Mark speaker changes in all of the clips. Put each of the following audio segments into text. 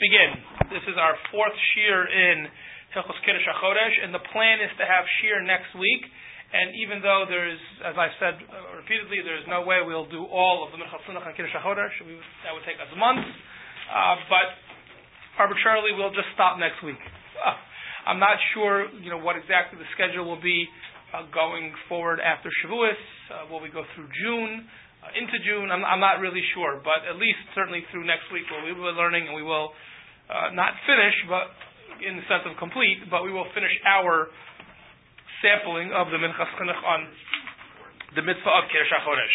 Speaker 1: begin. This is our fourth shiur in Hilchos Kiddush HaChodesh, and the plan is to have shiur next week. And even though there's, as I've said repeatedly, there's no way we'll do all of the Minchas Chinuch and Kiddush HaChodesh. That would take us months. But arbitrarily, we'll just stop next week. I'm not sure, what exactly the schedule will be going forward after Shavuos. Will we go through June? Into June, I'm not really sure, but at least certainly through next week where we will be learning, and we will not finish, but in the sense of complete, but we will finish our sampling of the Minchas Chinuch on the mitzvah of Kiddush HaChodesh.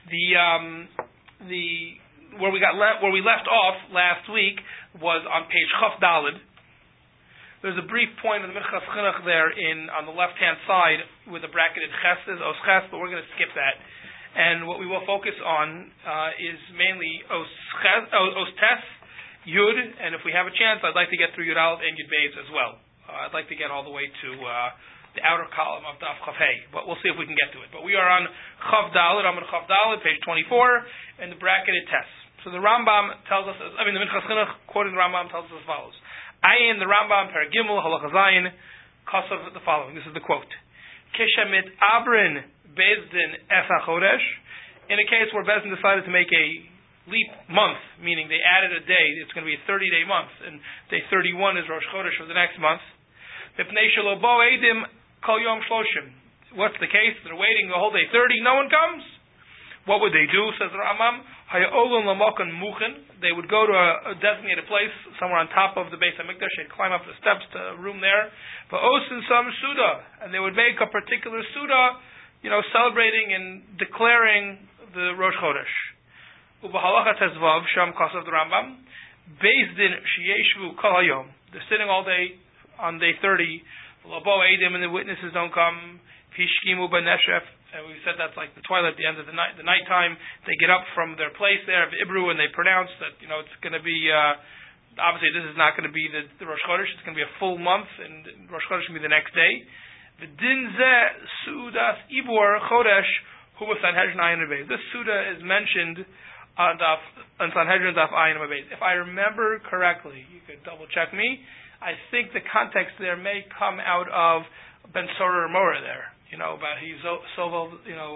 Speaker 1: Where we left off last week was on page Chaf Daled. There's a brief point in the Minchas Chinuch there on the left-hand side with a bracketed ches, Os Ches, but we're going to skip that. And what we will focus on is mainly Os Tes, Yud, and if we have a chance, I'd like to get through Yud Aleph and Yud Beis as well. I'd like to get all the way to the outer column of Daf Chaf Hey, but we'll see if we can get to it. But we are on Chaf Daled, Amud Chaf Daled, page 24, and the bracketed Tes. So the Rambam tells us, the Minchas Chinuch, quoting the Rambam, tells us as follows. Ayin, the Rambam, Per Gimel, Halacha Zayin, Kasav, the following. This is the quote. Kishamit Abrin Bezdin Es HaChodesh, in a case where Bezdin decided to make a leap month, meaning they added a day, it's going to be a 30-day month, and day 31 is Rosh Chodesh for the next month. Mipnei shelo bo edim kol yom shloshim. What's the case? They're waiting the whole day 30, no one comes. What would they do, says the Rambam? Haya'olun lamokan muchen. They would go to a designated place, somewhere on top of the Beis HaMikdash. They'd climb up the steps to a room there. Va'osin some suda. And they would make a particular suda, celebrating and declaring the Rosh Chodesh. Ubahalacha tezvav, sham kasav the Rambam. Bezdin sheyeshvu kol hayom. They're sitting all day on day 30. Labo edim, and the witnesses don't come. Pishkimu b'neshef. And we said that's like the twilight at the end of the night. The nighttime, they get up from their place there of Ibru, and they pronounce that it's going to be. Obviously, this is not going to be the Rosh Chodesh. It's going to be a full month, and Rosh Chodesh will be the next day. V'din zeh sudas ibor chodesh hu b'Sanhedrin ayin beis. This suda is mentioned on Sanhedrin daf ayin beis. If I remember correctly, you could double check me. I think the context there may come out of Ben Sorah Mora there. About he Zolva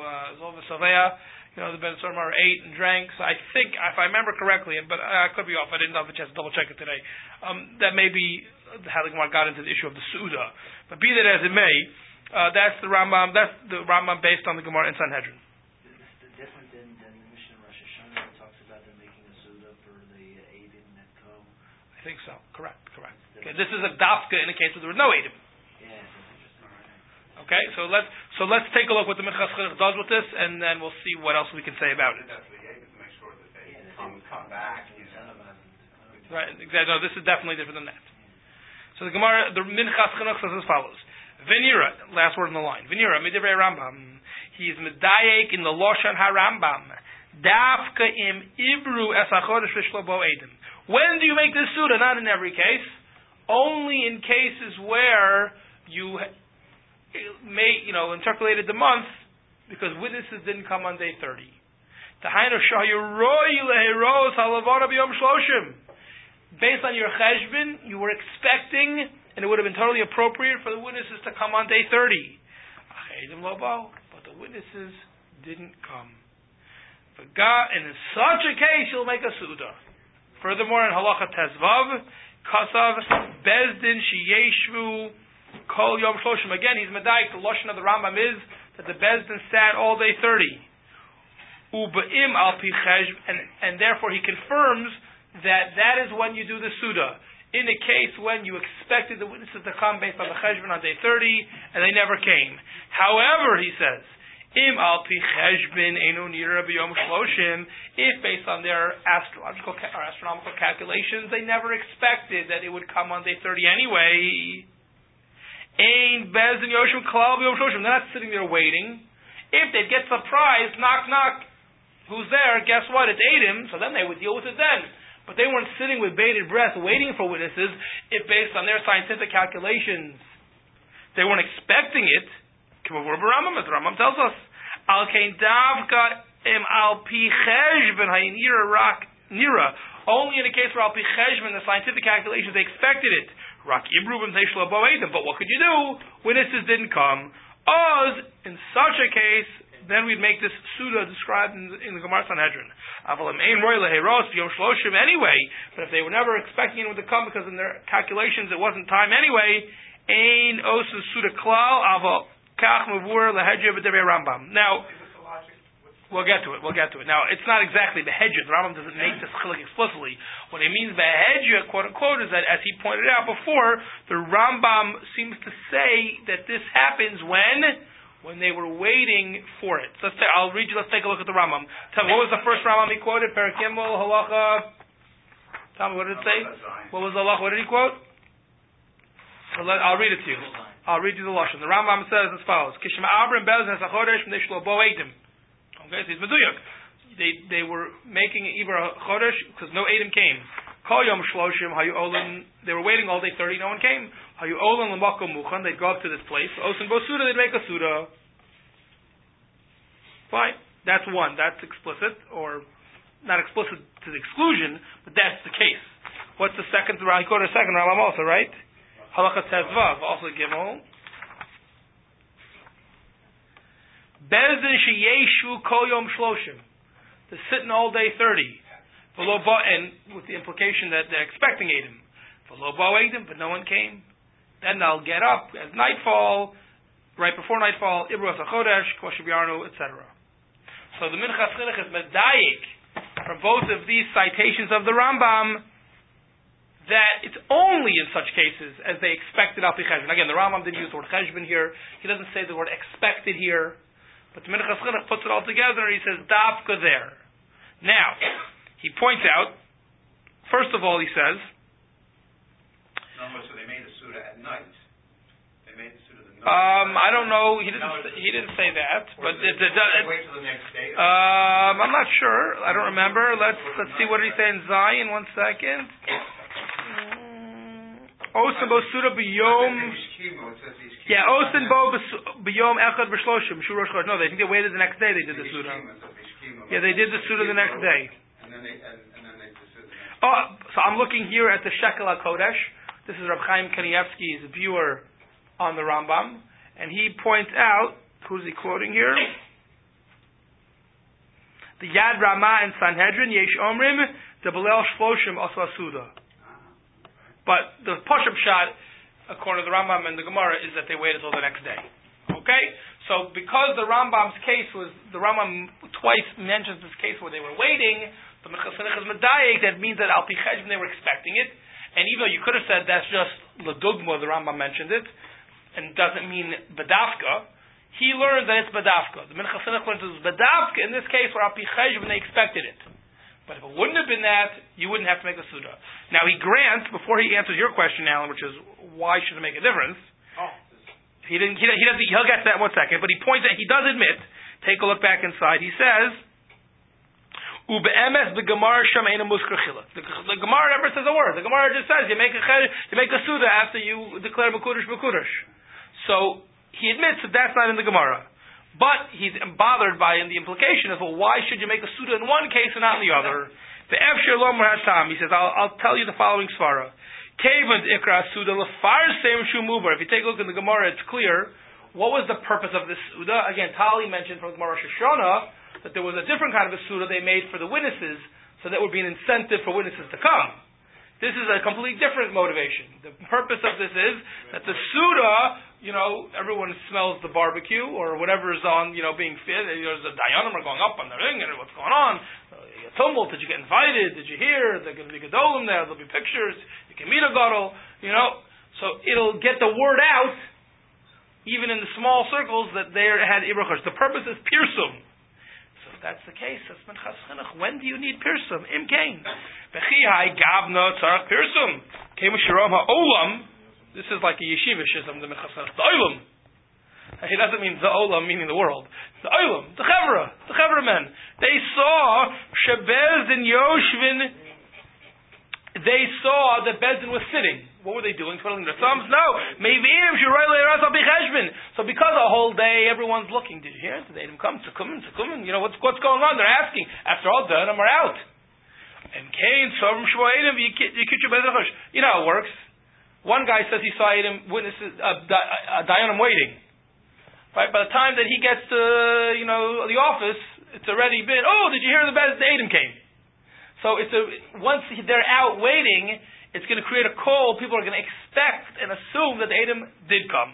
Speaker 1: Sovea, the Ben Sorah Mora ate and drank. So I think, if I remember correctly, but I could be off. I didn't have a chance to double check it today. That may be how the Gemara got into the issue of the Suda. But be that as it may, that's the Rambam. That's the Rambam based on the Gemara in Sanhedrin.
Speaker 2: Is this different than the Mishnah Rosh Hashanah that talks about them making a Suda for the Eidim Netko?
Speaker 1: I think so. Correct. Okay, this is a dafka in a case where there was no Eidim.
Speaker 2: Yeah, that's interesting.
Speaker 1: Okay, so let's take a look what the Minchas Chinuch does with this, and then we'll see what else we can say about it.
Speaker 3: That's the Eidim to make sure that they come back.
Speaker 1: Right, exactly. No, this is definitely different than that. So the Gemara, the Minchas Chinuch says as follows: Venira, last word in the line. Venira, midivrei Rambam. He is medayek in the Loshan HaRambam. Dafka im ibru es hachodesh v'shlo bo edim. When do you make this suda? Not in every case. Only in cases where you interpolated the month because witnesses didn't come on day 30. Based on your cheshbon, you were expecting, and it would have been totally appropriate for the witnesses to come on day 30. But the witnesses didn't come. And in such a case, you'll make a suda. Furthermore, in Halacha Tezvav, Kasav, Bezdin, Sheyeshvu, Kol Yom Shloshim. Again, he's medayik. The lashon of the Rambam is that the Bezdin sat all day 30. U'ba'im al pi cheshv, and therefore he confirms that is when you do the Suda. In a case when you expected the witnesses to come based on the cheshbon on day 30, and they never came. However, he says, Im al pi cheshbon einu nira b'yom shloshim, if based on their astronomical calculations, they never expected that it would come on day 30 anyway. Ein bezin yoshim klal b'yom shloshim. They're not sitting there waiting. If they get surprised, knock knock, who's there? Guess what? It's Eidim. So then they would deal with it then. But they weren't sitting with bated breath waiting for witnesses. If based on their scientific calculations, they weren't expecting it. As the Rambam tells us, Al kein davka im al pi cheshbon ha'nira rak nira Only in a case where Al Pi Cheshbon, the scientific calculations, they expected it. Rak Ibrubim Teishlo Boedim. But what could you do? Witnesses didn't come. Oz, in such a case, then we'd make this Suda described in the Gemara Sanhedrin. Anyway, but if they were never expecting anyone to come because in their calculations it wasn't time anyway, Ein Osu Suda Klal Aval Kach Mavur Lahedja B'Devei Rambam. Now, we'll get to it. Now, it's not exactly Behedja. The Rambam doesn't make this chilik explicitly. What he means Behedja, quote unquote, is that, as he pointed out before, the Rambam seems to say that this happens when they were waiting for it. So I'll read you. Let's take a look at the Rambam. Tell me, what was the first Rambam he quoted? Perakimel Halacha. Tell me, what did it say? What was the halacha? What did he quote? I'll read it to you. I'll read you the lashon. The Rambam says as follows: Kishma Abram Bezin Sachodesh Mnishlo Boedim. Okay, so it's meduyuk. They were making Ibra Chodesh because no Edom came. Kol Yom Shloshim Hayu Olim. They were waiting all day 30. No one came. Hayu Olim L'Makom Muchan. They'd go up to this place. Osin Bo Suda. They'd make a Suda. Fine. That's one. That's explicit, or not explicit to the exclusion, but that's the case. What's the second? He quoted a second Rambam also, right? Halacha Tezvav, also Gimel. Bezin Sheyeshu Kol Yom Shloshim. To sit in all day 30. And with the implication that they're expecting Edom. But no one came. Then they'll get up at nightfall, right before nightfall, Ibra Sachodesh, Kosher B'Yarnu, etc. So the Minchas Chinuch is medayik from both of these citations of the Rambam that it's only in such cases as they expected Al Pi Cheshbon. Again, the Rambam didn't use the word Cheshbon here. He doesn't say the word expected here. But the Minchas Chinuch puts it all together and he says, Dafka there. Now, he points out, first of all, he says,
Speaker 3: no, so they made a Suda at night. They made the Suda at night.
Speaker 1: I don't know. He didn't say that. But
Speaker 3: wait till the next day.
Speaker 1: I'm not sure. I don't remember. Let's see what did he say in Zion. 1 second. Osin bo Suda b'yom. Yeah, Osin bo b'yom echad b'shloshim. Shurosh chod. No, they think they waited the next day. They did the Suda. Yeah, they did the Suda the next day.
Speaker 3: And then they did.
Speaker 1: Oh, so I'm looking here at the Shekel HaKodesh. This is Reb Chaim Kanievsky's viewer on the Rambam, and he points out, who's he quoting here? The Yad Ramah in Sanhedrin, Yesh Omrim, the Belel Shloshim Osla Suda. But the push-up shot, according to the Rambam and the Gemara, is that they waited until the next day. Okay? So because the Rambam's case was, the Rambam twice mentions this case where they were waiting, the Minchas Chinuch is medayik, that means that Al Pi Cheshbon they were expecting it. And even though you could have said that's just Ledugma, the Rambam mentioned it, and doesn't mean Badafka, he learned that it's Badafka. The Minchas Chinuch learns it's Badafka in this case where Al Pi Cheshbon they expected it. But if it wouldn't have been that, you wouldn't have to make a Suda. Now he grants, before he answers your question, Alan, which is why should it make a difference? He'll get to that in 1 second, but he points out, he does admit, take a look back inside, he says, Ube'emes the Gemara Shameina Muskar Chiluk. The Gemara never says a word. The Gemara just says you make a Suda after you declare Mekudesh. So he admits that that's not in the Gemara. But he's bothered by the implication of, well, why should you make a Suda in one case and not in the other? The Efshir Lomer Hatam, he says, I'll tell you the following svara. Kevant Ikra Suda Lefarsem Shumubar. If you take a look in the Gemara, it's clear. What was the purpose of this Suda? Again, Tali mentioned from the Gemara Rosh Hashanah that there was a different kind of a Suda they made for the witnesses, so that would be an incentive for witnesses to come. This is a completely different motivation. The purpose of this is that the Suda, everyone smells the barbecue or whatever is on, being fed. There's a Dayanim are going up on the ring and what's going on. A tumult. Did you get invited? Did you hear? There's going to be Gedolim there. There'll be pictures. You can meet a Gadol. So it'll get the word out, even in the small circles, that they had Ibra Chodesh. The purpose is Pirsum. If that's the case, that's Minchas Chinuch. When do you need Pirsum? Im Kain. Bechihai Gavna Tzarach Pirsum. Kemu Shirom HaOlam. This is like a yeshiva shism, the Minchas Chinuch. The Olam. He doesn't mean the Olam, meaning the world. The Olam. The Chevra men. They saw Shebezdin Yoshvin. They saw that Bezdin was sitting. What were they doing? Twiddling their thumbs? No. So because a whole day everyone's looking, did you hear? Did they come? What's going on? They're asking. After all, the Adam are out. You know how it works. One guy says he saw Edom witnesses Dayanim waiting. Right? By the time that he gets to the office, it's already been. Oh, did you hear the Edom came? So once they're out waiting, it's going to create a call. People are going to expect and assume that the Edom did come.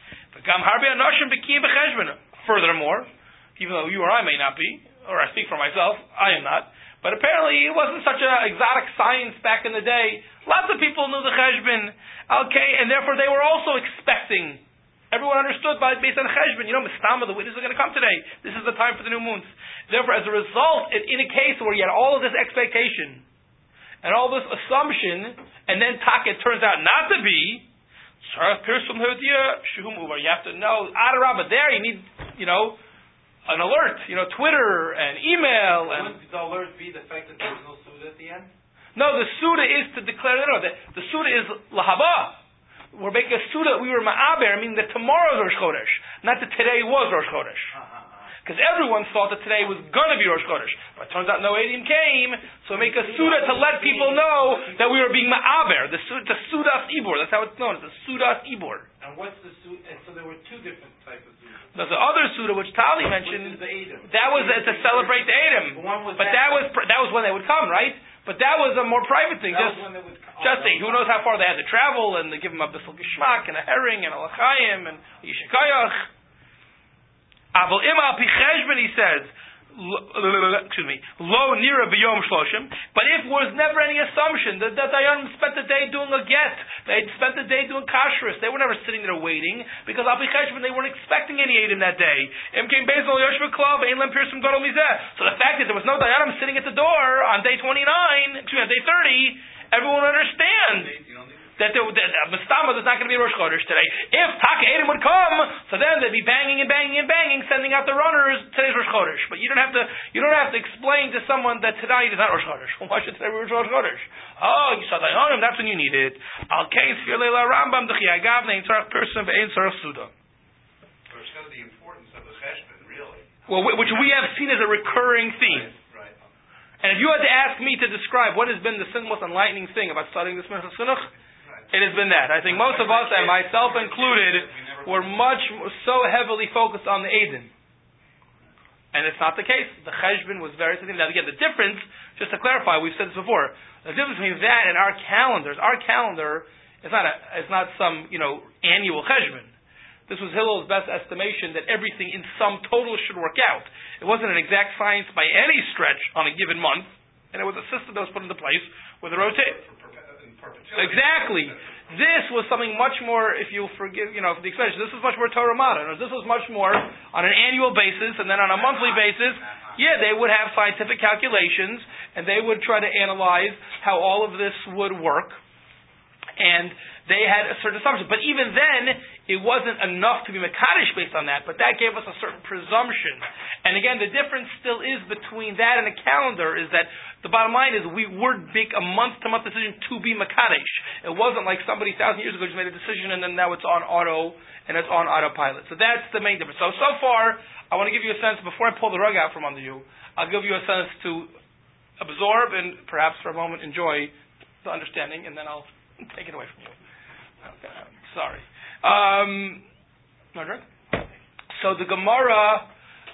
Speaker 1: Furthermore, even though you or I may not be, or I speak for myself, I am not. But apparently it wasn't such an exotic science back in the day. Lots of people knew the cheshbon, okay, and therefore they were also expecting. Everyone understood based on cheshbon. Mistama, the witnesses are going to come today. This is the time for the new moons. Therefore, as a result, in a case where you had all of this expectation and all this assumption, and then it turns out not to be, you have to know, but there you need, an alert, Twitter and email.
Speaker 2: Wouldn't the alert be the fact that there was no Suda at the end?
Speaker 1: No, the Suda is to declare, the Suda is lahaba. We're making a Suda, we were ma'aber, meaning that tomorrow is Rosh Chodesh, not that today was Rosh Chodesh. Because everyone thought that today was going to be Rosh Chodesh. But it turns out no Eidim came, so make a Suda to let people know that we were being ma'aber. The Sudas Ibor, that's how it's known, it's the Sudas Ibor.
Speaker 2: And what's the Suda? And so there were two different types of Suda.
Speaker 1: There's the other Suda, which Tali mentioned, that was to celebrate the Eidim. But that was when they would come, right? But that was a more private thing. Who knows how far they had to travel, and they give them a bissel geshmak, and a herring, and a lachayim, and a yishakayach. Aval ima pi cheshbon, he says, lo nira b'yom shloshim. But if there was never any assumption that Dayanim spent the day doing a get, they spent the day doing kashrus, they were never sitting there waiting, because al pi cheshbon they weren't expecting any Eidim that day. So the fact that there was no Dayanim sitting at the door on day 29, on day 30, everyone understands that Mistama is not going to be Rosh Chodesh today. If Taka Eidim would come, so then they'd be banging and banging and banging, sending out the runners. Today's Rosh Chodesh, but you don't have to explain to someone that tonight is not Rosh Chodesh. Well, why should today be Rosh Chodesh? Oh, you saw Dayanim. That's when you need it. Al Kain Sfir Leila Rambam Dechi Agav Nein Tzarach Person Ve'Ein Tzarach Suda.
Speaker 3: So it shows the importance of the cheshbon, really.
Speaker 1: Well, which we have seen as a recurring theme.
Speaker 3: Right.
Speaker 1: And if you had to ask me to describe what has been the single most enlightening thing about studying this Minchas Chinuch, it has been that. I think most of us, and myself included, were so heavily focused on the Eidim. And it's not the case. The cheshbon was very significant. Now again, the difference, just to clarify, we've said this before, the difference between that and our calendar is not some, annual cheshbon. This was Hillel's best estimation that everything in sum total should work out. It wasn't an exact science by any stretch on a given month, and it was a system that was put into place with a rotate. Exactly. This was something much more, if you'll forgive, for the expression, this was much more Torah modern. This was much more on an annual basis, and then on a monthly basis, they would have scientific calculations, and they would try to analyze how all of this would work. And they had a certain assumption. But even then, it wasn't enough to be Mekadosh based on that, but that gave us a certain presumption. And again, the difference still is between that and a calendar is that the bottom line is we would make a month-to-month decision to be Mekadosh. It wasn't like somebody 1,000 years ago just made a decision and then now it's on auto, and it's on autopilot. So that's the main difference. So far, I want to give you a sense, before I pull the rug out from under you, I'll give you a sense to absorb and perhaps for a moment enjoy the understanding, and then I'll take it away from you. Okay, sorry. No drink? So the Gemara,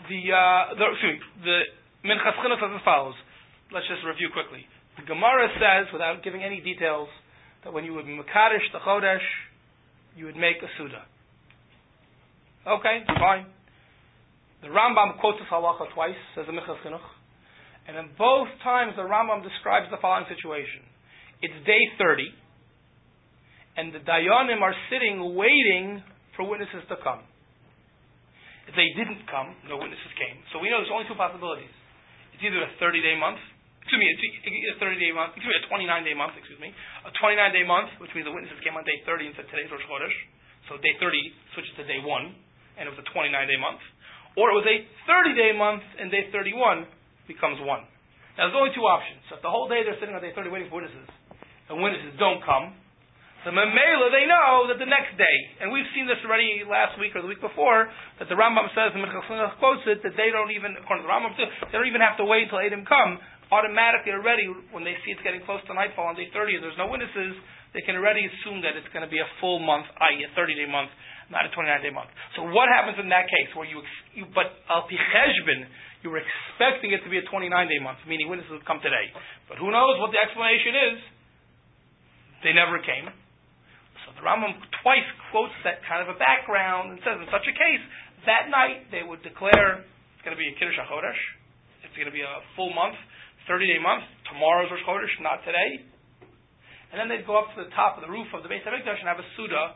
Speaker 1: the Minchas Chinuch says as follows. Let's just review quickly. The Gemara says, without giving any details, that when you would Mekadosh the Chodesh, you would make a Suda. Okay, fine. The Rambam quotes this halacha twice, says the Minchas Chinuch, and in both times the Rambam describes the following situation. It's day 30, and the Dayanim are sitting waiting for witnesses to come. If they didn't come, no witnesses came. So we know there's only two possibilities. It's either a 30-day month, a 30-day month, a 29-day month, a 29-day month, which means the witnesses came on day 30 and said today's Rosh Chodesh, so day 30 switches to day 1, and it was a 29-day month. Or it was a 30-day month, and day 31 becomes 1. Now there's only two options. So if the whole day they're sitting on day 30 waiting for witnesses, and witnesses don't come, so Memela, they know that the next day, and we've seen this already last week or the week before, that the Rambam says, the Minchas Chinuch quotes it, that they don't even, according to the Rambam, they don't even have to wait until Eidim come. automatically already, when they see it's getting close to nightfall on day 30, and there's no witnesses, they can already assume that it's going to be a full month, i.e. a 30-day month, not a 29-day month. So what happens in that case, where but al pi cheshbon, you were expecting it to be a 29-day month, meaning witnesses would come today. But who knows what the explanation is? They never came. So the Rambam twice quotes that kind of a background and says, in such a case, that night they would declare it's going to be a Kiddush HaChodesh. It's going to be a full month, 30-day month. Tomorrow's Rosh Chodesh, not today. And then they'd go up to the top of the roof of the Beis HaMikdash and have a Suda.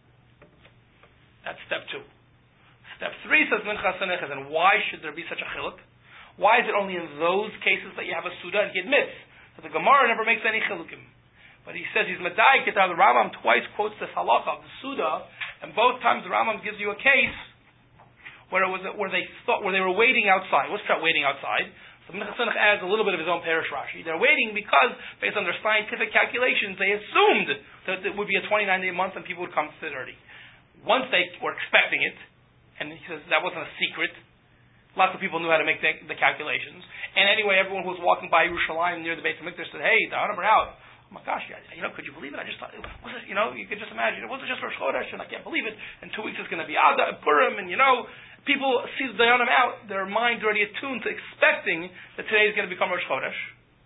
Speaker 1: That's step 2. Step 3 says Minchas Hanechas, and why should there be such a chiluk? Why is it only in those cases that you have a Suda? And he admits that the Gemara never makes any chilukim. But he says he's medayik it. The Rambam twice quotes this halacha of the Suda, and both times the Rambam gives you a case where they were waiting outside. What's that waiting outside? So Minchas Hanechas adds a little bit of his own Perish Rashi. They're waiting because, based on their scientific calculations, they assumed that it would be a 29-day month and people would come to 30. Once they were expecting it, and he says that wasn't a secret, lots of people knew how to make the calculations. And anyway, everyone who was walking by Yerushalayim near the Beis HaMikdash said, "Hey, the Hanuman are out." Oh my gosh, could you believe it? I just thought, you could just imagine, it wasn't just Rosh Chodesh, and I can't believe it. In 2 weeks it's going to be Ada, Purim, and people see the Dayanim out, their mind's already attuned to expecting that today is going to become Rosh Chodesh.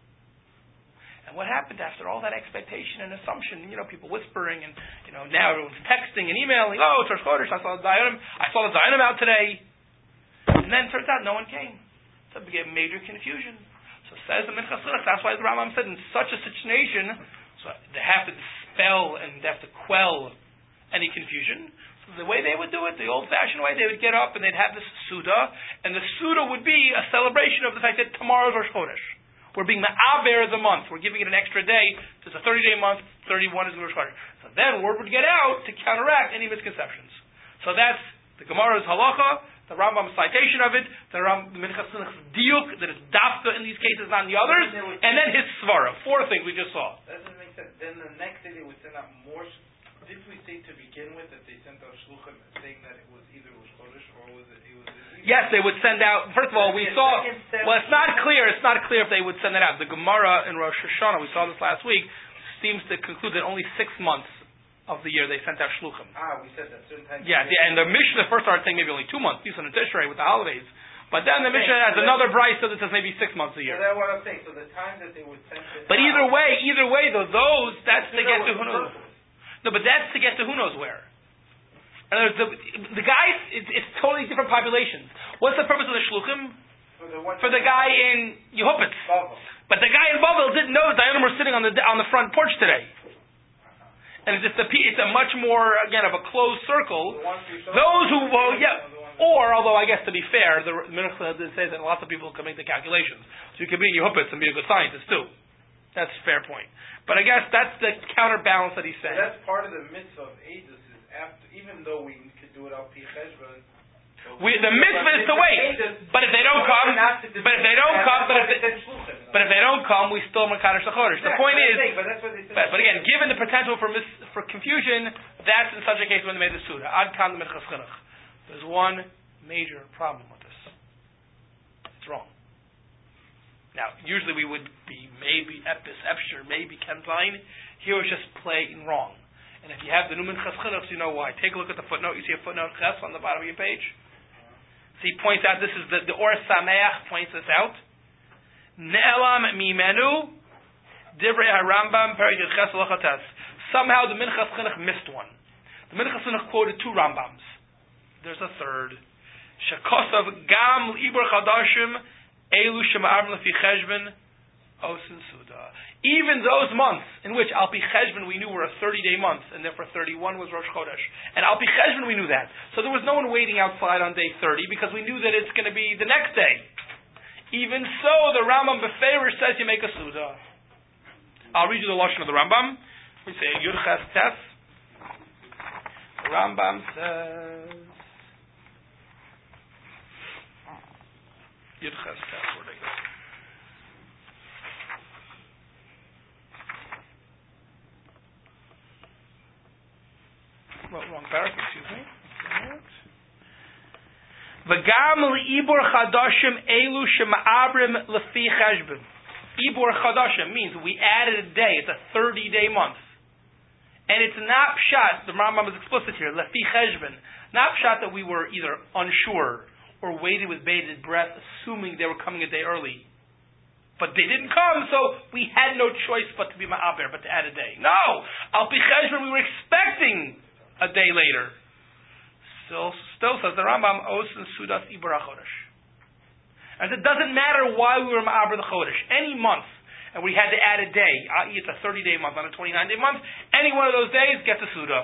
Speaker 1: And what happened after all that expectation and assumption? People whispering, and now everyone's texting and emailing. Oh, it's Rosh Chodesh. I saw the Dayanim out today. And then it turns out no one came. So it became major confusion. So says the Minchas Hanechas. That's why the Rambam said in such a situation, so they have to dispel and they have to quell any confusion. So the way they would do it, the old-fashioned way, they would get up and they'd have this Suda, and the Suda would be a celebration of the fact that tomorrow's Rosh Chodesh. We're being Ma'aber the month. We're giving it an extra day. It's a 30-day month. 31 is Rosh Chodesh. So then word would get out to counteract any misconceptions. So that's the Gemara's halacha, the Rambam's citation of it, the Minchas Hanechas diuk, that it's dafka in these cases, not in the others, and then his svara. 4 things we just saw.
Speaker 4: That doesn't make sense. Then the next day they would send out more. Did we say to begin with that they sent out shluchim saying that it was either Rosh Chodesh or was it?
Speaker 1: Yes, they would send out. First of all, we saw. Well, it's not clear. It's not clear if they would send it out. The Gemara in Rosh Hashanah, we saw this last week, seems to conclude that only 6 months of the year they sent out shluchim.
Speaker 4: We said that certain times.
Speaker 1: Yeah, and the Mishnah first started saying maybe only 2 months, Nisan and Tishrei with the holidays. But then the Mishnah has another brayso that says maybe 6 months a year.
Speaker 4: So that's what I'm saying. So the time that they would send it.
Speaker 1: But either way, though, that's to get to who knows. No, but that's to get to who knows where. And the guys, it's totally different populations. What's the purpose of the shluchim? For the guy in Yehupitz. But the guy in Bavel didn't know that the Dayanim were sitting on the front porch today. And it's a much more, again, of a closed circle. Those who, or, although I guess to be fair, the Minchas did say that lots of people can make the calculations. So you can be in Yehupitz and be a good scientist too. That's a fair point. But I guess that's the counterbalance that he's saying.
Speaker 4: So that's part of the mitzvah of Eidos is after, even though we could do it al pi cheshbon.
Speaker 1: The mitzvah is to wait. But if they don't come, we still makadosh the chodesh. The point is, but again, given the potential for confusion, that's in such a case when they made the Suda. Ad kan the Minchas Chinuch. There's one major problem with this. It's wrong. Now, usually we would be maybe epis, epsher, maybe kenzain. Here it's just plain wrong. And if you have the new Minchas Chinuch, you know why. Take a look at the footnote. You see a footnote ches on the bottom of your page? So he points out, this is the Or Sameach points this out. Ne'elam mimenu divrei harambam perik ches lochates. Somehow the Minchas Chinuch missed one. The Minchas Chinuch quoted 2 Rambams. There's a third. Shekosav gam libur chadashim elu shema'avim lefi cheshbon osin suda. Even those months in which al pi cheshbon we knew were a 30-day month, and therefore 31 was Rosh Chodesh, and al pi cheshbon we knew that. So there was no one waiting outside on day 30 because we knew that it's going to be the next day. Even so, the Rambam Beferish says you make a suda. I'll read you the lashon of the Rambam. We say Yud Ches Tes. The Rambam says Yud Ches Tes. Where they go? Wrong paragraph, excuse me. V'gam li'ibur chadashim elu shema'abrim lefi cheshbon. Ibor Chadasha means we added a day. It's a 30-day month. And it's not pshat, the Rambam is explicit here, lefi cheshbon, not pshat that we were either unsure or waited with bated breath, assuming they were coming a day early. But they didn't come, so we had no choice but to be ma'aber, but to add a day. No! Al pi cheshbon, we were expecting a day later. Still says the Rambam, Os and Sudas Ibor HaChodesh. And it doesn't matter why we were ma'aber the Chodesh. Any month, and we had to add a day, i.e. it's a 30-day month, not a 29-day month, any one of those days gets a Suda.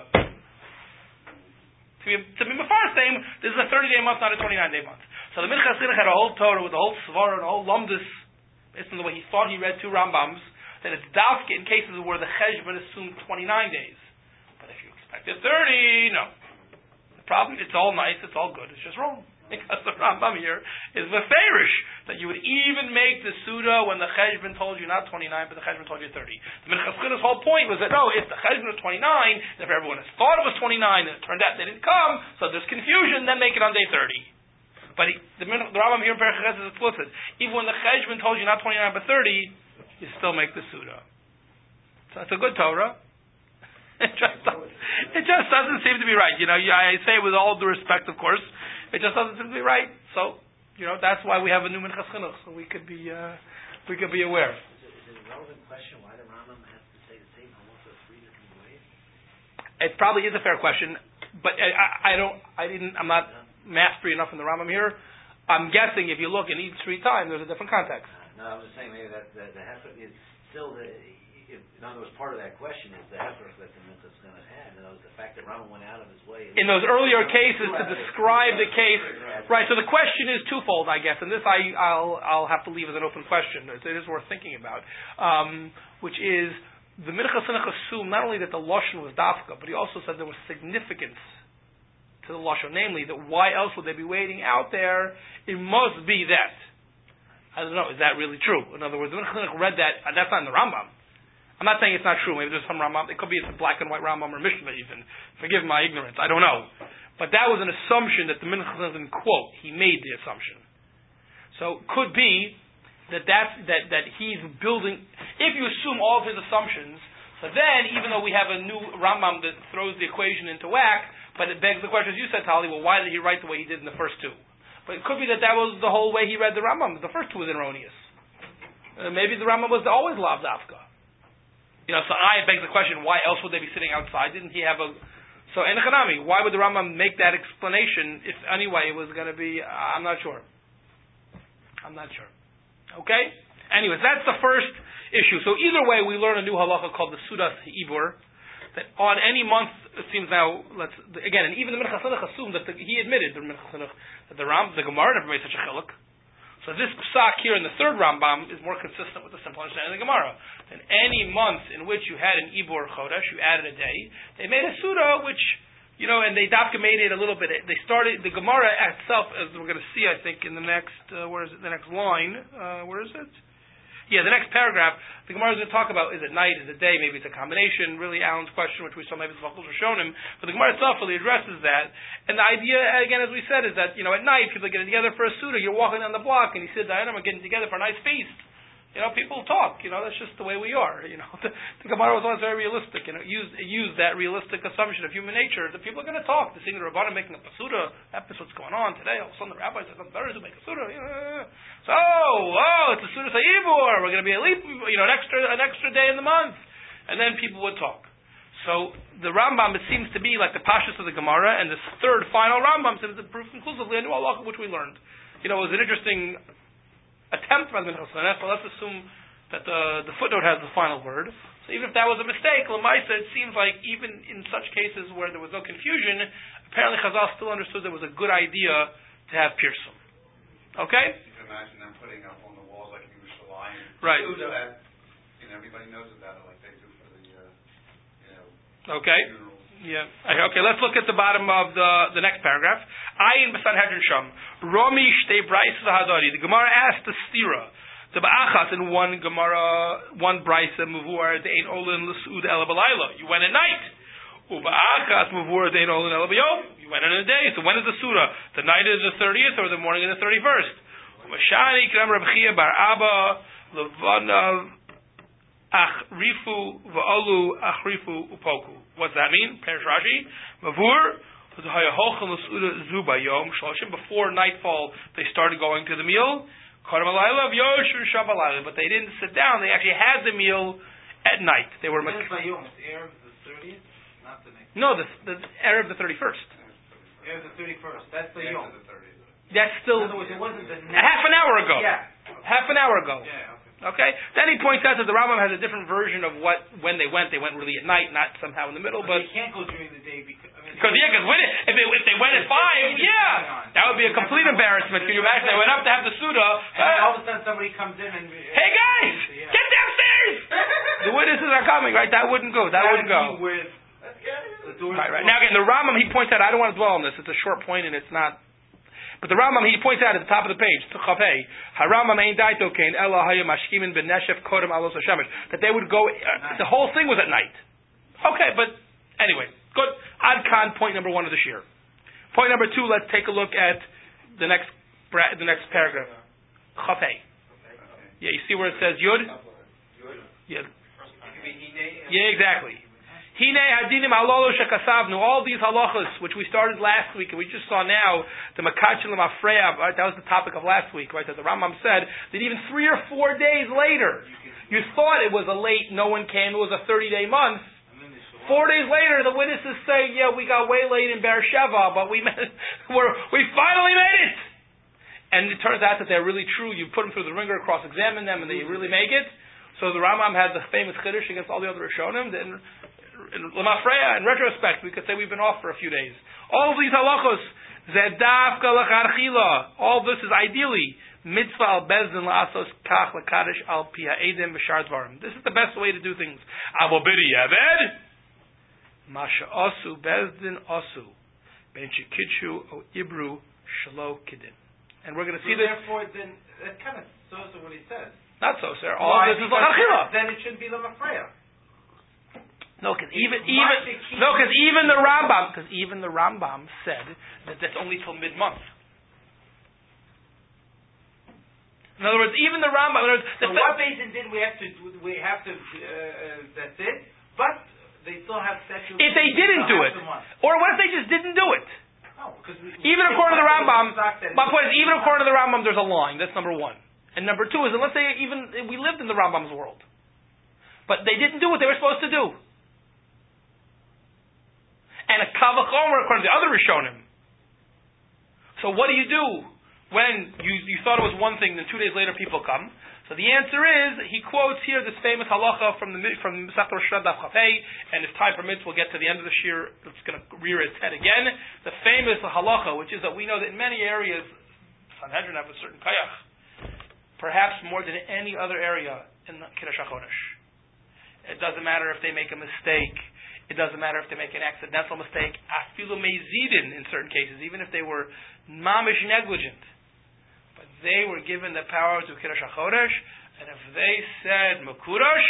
Speaker 1: To be Mefar saying, this is a 30-day month, not a 29-day month. So the Minchas Chinuch had a whole Torah with the whole Svara and the whole Lomdus, based on the way he thought he read two Rambams, that it's dafke in cases where the Cheshbon assumed 29 days. But if you expected 30, no. The problem, it's all nice, it's all good, it's just wrong. Because the Rambam here is meferish that you would even make the Suda when the Cheshbon told you not 29, but the Cheshbon told you 30. The Minchas Chinuch's whole point was that no, if the Cheshbon was 29, if everyone has thought it was 29 and it turned out they didn't come, so there's confusion, then make it on day 30. But the Rambam here in Perek Ches is explicit. Even when the Cheshbon told you not 29 but 30, you still make the Suda. So it's a good Torah. It just doesn't seem to be right. I say it with all due respect, of course. It just doesn't seem to be right. So, that's why we have a new Minchas Chinuch, so we could be aware.
Speaker 2: Is it a relevant question why the Rambam has to say the same on also three different ways?
Speaker 1: It probably is a fair question, but I'm not mastery enough in the Rambam here. I'm guessing if you look in each three times, there's a different context.
Speaker 2: No, I was just saying maybe that the Hefker is still in other words, part of that question is the Hefker that the Minchas Chinuch had. In other words, the fact that Rambam went out of his way.
Speaker 1: In those earlier cases to describe the case, right? So the question is twofold, I guess, and this I'll have to leave as an open question. It is worth thinking about, which is the Minchas Chinuch assumed not only that the lashon was dafka, but he also said there was significance to the lashon, namely that why else would they be waiting out there? It must be that. I don't know. Is that really true? In other words, the Minchas Chinuch read that. That's not in the Rambam. I'm not saying it's not true. Maybe there's some Rambam. It could be it's a black and white Rambam or Mishnah even. Forgive my ignorance. I don't know. But that was an assumption that the Minchas Chinuch didn't quote. He made the assumption. So could be that he's building. If you assume all of his assumptions, so then even though we have a new Rambam that throws the equation into whack, but it begs the question, as you said, Tali, well, why did he write the way he did in the first two? But it could be that was the whole way he read the Rambam. The first two was erroneous. Maybe the Rambam was always lav dafka. So I beg the question, why else would they be sitting outside? Didn't he have a... So, en Chanami, why would the Rambam make that explanation if anyway it was going to be... I'm not sure. Okay? Anyways, that's the first issue. So either way, we learn a new halacha called the Sudas Ibor, that on any month, it seems now, and even the Minchas Chinuch assumed that he admitted, the Minchas Chinuch, that the Gemara never made such a chiluk. So this psak here in the third Rambam is more consistent with the simple understanding of the Gemara. In any month in which you had an Ibor Chodesh, you added a day, they made a Suda, which, and they dafka made it a little bit. They started, the Gemara itself, as we're going to see, I think, in the next, the next line, where is it? Yeah, the next paragraph, the Gemara is going to talk about, is it night, is it day, maybe it's a combination, really Alan's question, which we saw maybe the Vachos were shown him, but the Gemara itself really addresses that. And the idea, again, as we said, is that, at night, people are getting together for a Suda, you're walking down the block, and you see the Dayanim are getting together for a nice feast. People talk, that's just the way we are, The Gemara was always very realistic, it used that realistic assumption of human nature, that people are going to talk. They're seeing the Rabbanim making a Suda, that's what's going on today, all of a sudden the rabbi says, it's better to make a Suda, So, it's a Suda Ibor, we're going to be an extra day in the month. And then people would talk. So, the Rambam, it seems to be like the Pashas of the Gemara, and this third final Rambam says it proves conclusively a new halacha which we learned. It was an interesting attempt by the Minchas Chinuch, so let's assume that the footnote has the final word. So even if that was a mistake, L'maisa, it seems like even in such cases where there was no confusion, apparently Chazal still understood there was a good idea to have Pirsum. Okay?
Speaker 3: You can imagine them putting up on the walls like in Yerushalayim.
Speaker 1: Right.
Speaker 3: Everybody knows about it like they do for the,
Speaker 1: Okay.
Speaker 3: funerals.
Speaker 1: Yeah. Okay, let's look at the bottom of the next paragraph. Ayin b'Sanhedrin Sham. Romi shtei brayis v'hadari. The Gemara asked the stira. The ba'achas in one Gemara, one brayisa muvur de'ein olin l'su'ud ela b'layla. You went at night. Uba'achas muvur de'ein olin ela b'yom. You went in a day. So when is the surah? The night is the 30th or the morning of the 31st? Mashani krem Reb Chia bar Abba Levanav achrifu va'alu achrifu upoku. What's that mean? Perish Rashi. Mavur before nightfall they started going to the meal. But they didn't sit down. They actually had the meal at night. They were
Speaker 4: Erev the 30th, not the next.
Speaker 1: No, the Erev the 31st.
Speaker 4: Erev the 31st. That's the Yom.
Speaker 1: That's still
Speaker 4: in other words, it wasn't the next.
Speaker 1: half an hour ago.
Speaker 4: Yeah.
Speaker 1: Half an hour ago.
Speaker 4: Yeah.
Speaker 1: Okay. Then he points out that the Rambam has a different version of when they went. They went really at night, not somehow in the middle. But
Speaker 4: you can't go during the day because
Speaker 1: if they went at 5, that would be a complete embarrassment. Can you imagine? They went up to have the Suda.
Speaker 4: And all of a sudden somebody comes in and
Speaker 1: hey guys, get downstairs! The witnesses are coming, right? That wouldn't go. That wouldn't go. Right. Now again, the Rambam, he points out. I don't want to dwell on this. It's a short point and it's not. But the Rambam, he points out at the top of the page, that they would go, the whole thing was at night. Okay, but anyway, good. Ad Khan, point number 1 of the shir. Point number 2, let's take a look at the next paragraph. Chafei. Yeah, you see where it says Yud? Yeah. Yeah, exactly. Hine hadinim halolo shekasavnu. All these halachas, which we started last week, and we just saw now, the makachel mafreya, right? That was the topic of last week, right? That the Rambam said that even 3 or 4 days later, you thought it was a late, no one came, it was a 30-day month. 4 days later, the witnesses say, yeah, we got way late in Beersheba, but we finally made it. And it turns out that they're really true. You put them through the ringer, cross-examine them, and they really make it. So the Rambam had the famous chiddush against all the other Rishonim. In Lamafreya, in retrospect, we could say we've been off for a few days. All of these halachos, zedavka lacharchila, all this is ideally mitzvah al bezdin la'asos kach lakadosh al pi ha'edim v'shar dvarim. This is the best way to do things. Avo bidi yaved, masha osu bezdin osu, ben shekidshu o ibru shalo kidin. And we're going to see this.
Speaker 4: Therefore, then that kind of shows what he says.
Speaker 1: Not so, sir. All this is lacharchila.
Speaker 4: Then it should be Lamafreya.
Speaker 1: No, because even the Rambam said that that's only till mid-month. In other words, even the Rambam.
Speaker 4: So what reason did we have to? That's it. But they still have sexual.
Speaker 1: If they didn't do it, or what if they just didn't do it?
Speaker 4: No, because
Speaker 1: even according to the Rambam, my point is, even according to the Rambam, there's a line. That's number 1, and number 2 is, and let's say even we lived in the Rambam's world, but they didn't do what they were supposed to do. And a kavachomer according to the other Rishonim. So what do you do when you thought it was one thing, then 2 days later people come? So the answer is, he quotes here this famous halacha from Masechet Rosh Hashanah Daf Chafei, and if time permits, we'll get to the end of the shir. It's going to rear its head again. The famous halacha, which is that we know that in many areas, Sanhedrin have a certain kayach, perhaps more than any other area in the Kiddush HaChodesh. It doesn't matter if they make a mistake. It doesn't matter if they make an accidental mistake, afilu mezidin in certain cases, even if they were mamish negligent. But they were given the power to Kiddush HaChodesh, and if they said Mekudosh,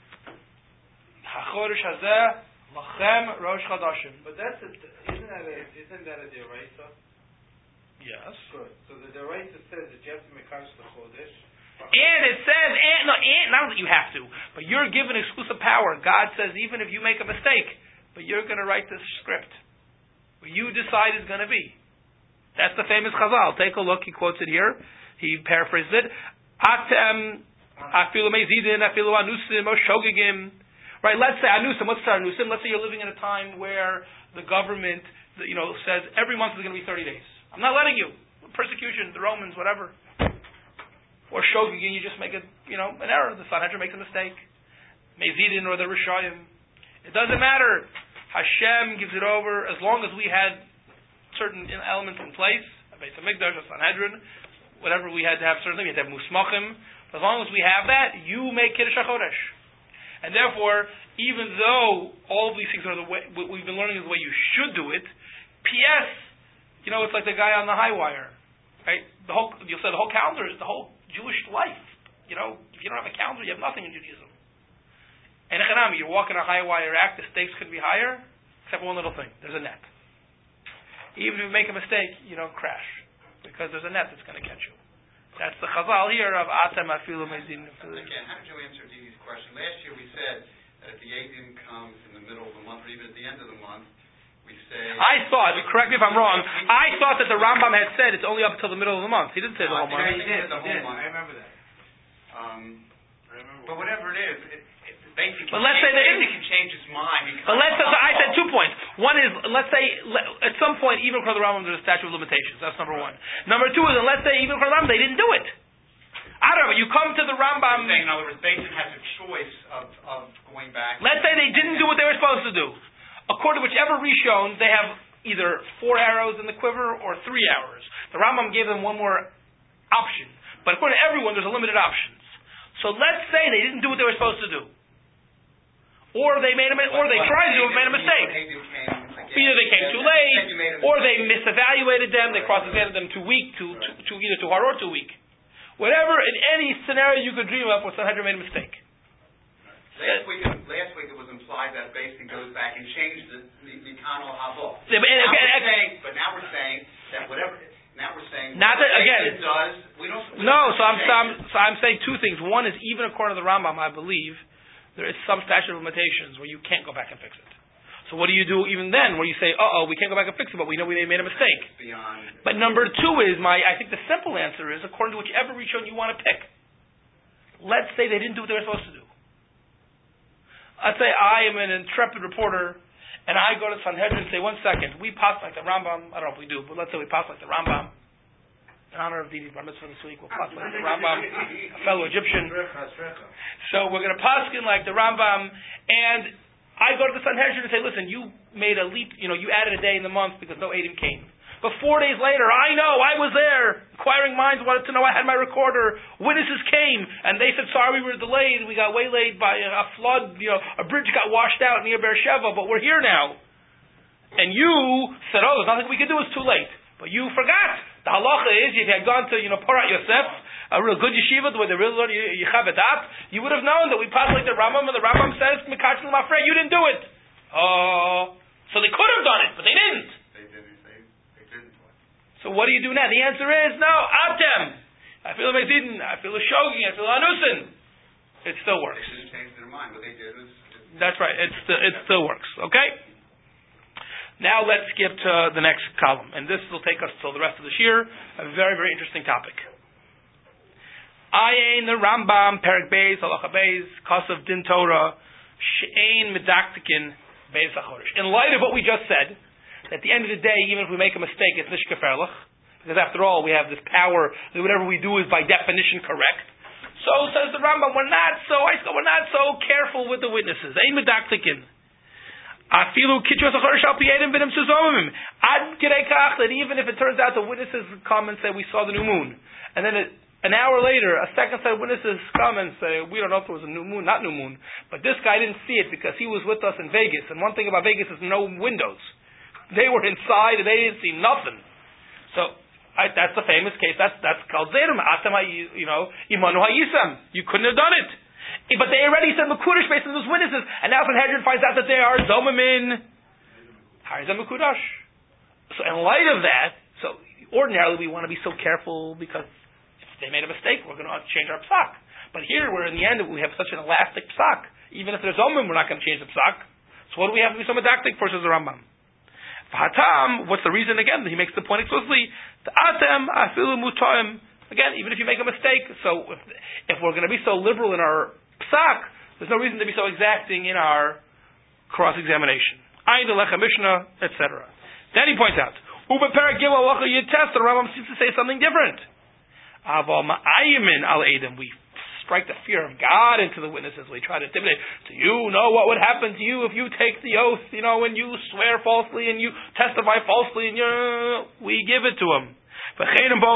Speaker 1: HaChodesh Hazeh, Lachem Rosh Chodashim.
Speaker 4: But isn't that a deraisa?
Speaker 1: Yes.
Speaker 4: Good. So the deraisa says that you have to make Kiddush the Chodesh.
Speaker 1: And it says, not that you have to, but you're given exclusive power. God says, even if you make a mistake, but you're going to write this script. What you decide is going to be. That's the famous Chazal. Take a look. He quotes it here. He paraphrases it. Atem afilu mezidin afilu anusim o shogigim. Right. Let's say anusim. What's anusim? Let's say you're living in a time where the government, says every month is going to be 30 days. I'm not letting you. Persecution, the Romans, whatever. Or shogigin, you just make an error. The Sanhedrin makes a mistake. Mezidin or the Rishayim. It doesn't matter. Hashem gives it over as long as we had certain elements in place. Beis Hamikdash, Sanhedrin, whatever we had to have certain things. We had to have musmachim. As long as we have that, you make Kiddush HaChodesh. And therefore, even though all of these things are the way what we've been learning is the way you should do it, P.S. It's like the guy on the high wire, right? You'll say the whole calendar is the whole Jewish life. If you don't have a calendar, you have nothing in Judaism. And Echanami, you're walking a high wire act, the stakes could be higher, except for one little thing. There's a net. Even if you make a mistake, you don't crash. Because there's a net that's going to catch you. That's the Chazal here of Atem Afilu Mezin.
Speaker 3: Again, how did you answer Didi's question? Last year we said that if the Eidim comes in the middle of the month or even at the end of the month, we say...
Speaker 1: I thought, correct me if I'm wrong, I thought that the Rambam had said it's only up until the middle of the month. He didn't say the whole month.
Speaker 3: He did the whole month.
Speaker 4: I remember that.
Speaker 3: But whatever it is, basically,
Speaker 1: but let's say
Speaker 3: Eidim can change his mind.
Speaker 1: But let's say, so I said 2 points. One is, let's say, at some point, even according to the Rambam, there's a statute of limitations. That's number one. Number two is, and let's say, even according to the Rambam, they didn't do it. I don't know, you come to the Rambam...
Speaker 3: You're saying, in other words, Eidim has a choice of going back...
Speaker 1: Let's say they didn't do what they were supposed to do. According to whichever Rishon, they have either 4 arrows in the quiver or 3 arrows. The Rambam gave them one more option. But according to everyone, there's a limited options. So let's say they didn't do what they were supposed to do. Or they made or they tried to do it, made a mistake. Either they came too late, or they misevaluated them, they cross-examined them too weak, either too hard or too weak. Whatever, in any scenario you could dream of, where Sanhedrin made a mistake.
Speaker 3: Last week it was implied that basically goes back and changed the Kanal Havo. But now we're saying that whatever. Now we're saying
Speaker 1: not that again.
Speaker 3: It does. We don't.
Speaker 1: No, so I'm saying 2 things. One is even according to the Rambam, I believe there is some statute of limitations where you can't go back and fix it. So what do you do even then, where you say, we can't go back and fix it, but we know we made a mistake.
Speaker 3: Beyond.
Speaker 1: But number 2 is I think the simple answer is according to whichever Rishon you want to pick. Let's say they didn't do what they were supposed to do. Let's say I am an intrepid reporter, and I go to Sanhedrin and say, 1 second, we pass like the Rambam. I don't know if we do, but let's say we pass like the Rambam. In honor of Didi Bar Mitzvah this week, we'll pass like the Rambam, a fellow Egyptian. So we're going to paskin like the Rambam, and I go to the Sanhedrin and say, listen, you made a leap, you added a day in the month because no Eidim came. But 4 days later, I know, I was there. Inquiring minds wanted to know, I had my recorder. Witnesses came, and they said, sorry, we were delayed. We got waylaid by a flood, a bridge got washed out near Beersheba, but we're here now. And you said, there's nothing we can do, it's too late. But you forgot. The halacha is, if you had gone to, Porat Yosef, a real good yeshiva, where they really learn Yechavedat, you would have known that we passed like the Rambam, and the Rambam says, Mikachel Mafrei, you didn't do it. So they could have done it, but they didn't. So what do you do now? The answer is no. Atem. I feel Mezidin. I feel Shogin. I feel Anusin. It still works.
Speaker 3: They didn't change their mind. What they did was.
Speaker 1: That's right. It still works. Okay. Now let's skip to the next column, and this will take us till the rest of this year. A very, very interesting topic. Ayin the Rambam Perek Beis Halacha Beis Kasav Din Torah She'ein Medaktikin Beis HaChodesh. In light of what we just said. At the end of the day, even if we make a mistake, it's nishka ferlich, because after all, we have this power that whatever we do is by definition correct. So says the Rambam, we're not so careful with the witnesses. Ein medaktikin. Afilu kitros achorish al piyedim v'nim suzomim. Ad kidei kach that even if it turns out the witnesses come and say we saw the new moon, and then an hour later, a second set of witnesses come and say we don't know if it was a new moon, not new moon, but this guy didn't see it because he was with us in Vegas. And one thing about Vegas is no windows. They were inside and they didn't see nothing. So that's the famous case. That's called Zedum. Imanu Hayisam. You couldn't have done it. But they already said Mekudash based on those witnesses, and now Sanhedrin finds out that they are Zomamin Harizam Mekudash. So in light of that, ordinarily we want to be so careful because if they made a mistake, we're going to change our psak. But here, we're in the end, we have such an elastic psak. Even if there's Zomamin, we're not going to change the psak. So what do we have to be so medactic for, says the Rambam? Hatam, what's the reason again? He makes the point explicitly. Atem afilu mutaim. Again, even if you make a mistake, so if we're going to be so liberal in our psak, there's no reason to be so exacting in our cross-examination. Ayin Alecha Mishnah, etc. Then he points out, Uba Perek Gimel Halacha Yitest, the Rambam seems to say something different. Aval Ma'ayimin Al Edom, we strike the fear of God into the witnesses. We try to intimidate. Do you know what would happen to you if you take the oath, when you swear falsely and you testify falsely, and we give it to him. What if you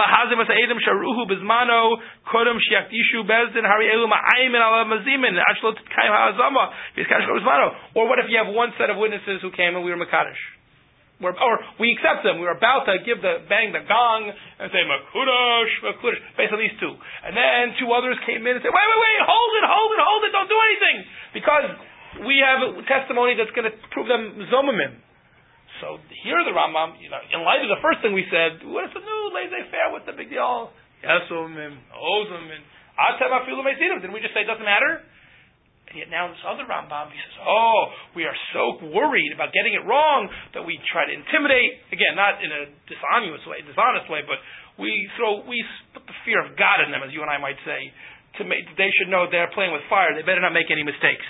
Speaker 1: have one set of witnesses who came and we were Makadosh? Or we accept them. We're about to bang the gong and say Mekudash, based on these two. And then 2 others came in and said, wait, hold it, don't do anything. Because we have a testimony that's going to prove them Zomimim. So here the Rambam, in light of the first thing we said, what's the new laissez-faire, what's the big deal? Yesumim, Ozumim, Atem Afilu Mezidim. Didn't we just say it doesn't matter? And yet now this other Rambam, he says, we are so worried about getting it wrong that we try to intimidate, again, not in a dishonest way, but we put the fear of God in them, as you and I might say, they should know they're playing with fire, they better not make any mistakes.